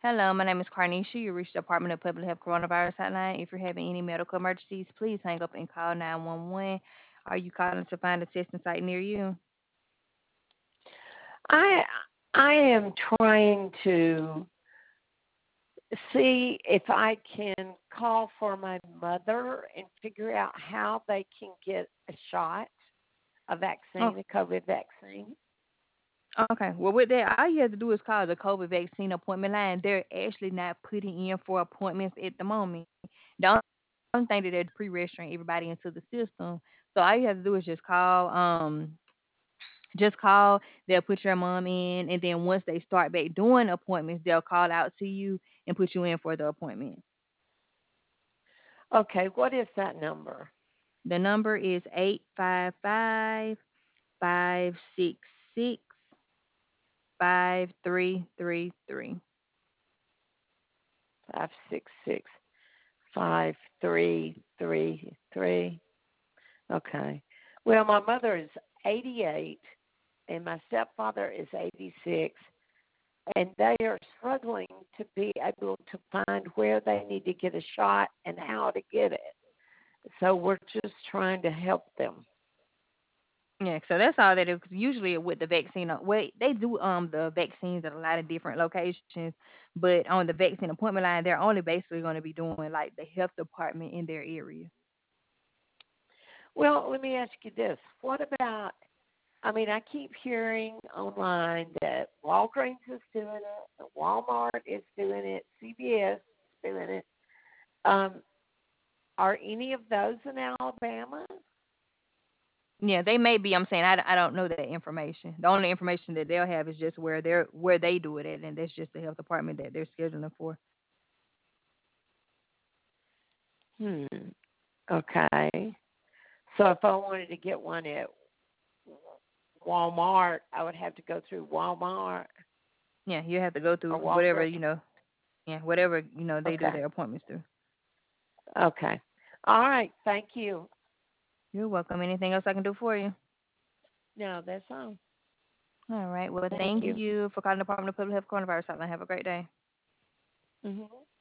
Hello, my name is Carnisha. You reached the Department of Public Health Coronavirus Hotline. If you're having any medical emergencies, please hang up and call 911. Are you calling to find a testing site near you? I I am trying to see if I can call for my mother and figure out how they can get a shot, a Oh, vaccine, a COVID vaccine. okay. Well, with that, all you have to do is call the COVID vaccine appointment line. They're actually not putting in for appointments at the moment. The only thing that they're pre-registering everybody into the system. So all you have to do is just call. They'll put your mom in, and then once they start back doing appointments, they'll call out to you and put you in for the appointment. Okay, what is that number? The number is 855-566-5333. 566-5333. Okay. Well, my mother is 88 and my stepfather is 86, and they are struggling to be able to find where they need to get a shot and how to get it. So we're just trying to help them. Yeah, so that's all that is. Usually with the vaccine, well, they do the vaccines at a lot of different locations, but on the vaccine appointment line, they're only basically going to be doing like the health department in their area. Well, let me ask you this. What about, I mean, I keep hearing online that Walgreens is doing it, Walmart is doing it, CVS is doing it. Um, are any of those in Alabama? Yeah, they may be. I'm saying I don't know that information. The only information that they'll have is just where they do it at, and that's just the health department that they're scheduling for. Hmm. Okay. So if I wanted to get one at Walmart, I would have to go through Walmart Yeah, you have to go through or whatever Walgreens. yeah, whatever they do Okay. their appointments through. Okay. All right. Thank you. You're welcome. Anything else I can do for you? No, that's all. All right. Well, Thank thank you. you for calling the Department of Public Health Coronavirus Hotline. Have a great day. Hmm.